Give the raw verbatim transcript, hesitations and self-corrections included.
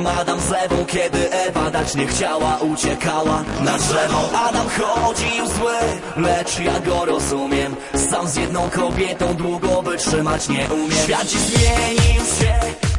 tym Adam z lewą, kiedy Ewa dać nie chciała, uciekała na drzewo. Adam chodził zły, lecz ja go rozumiem. Sam z jedną kobietą długo wytrzymać nie umiem. Świat dziś zmienił się,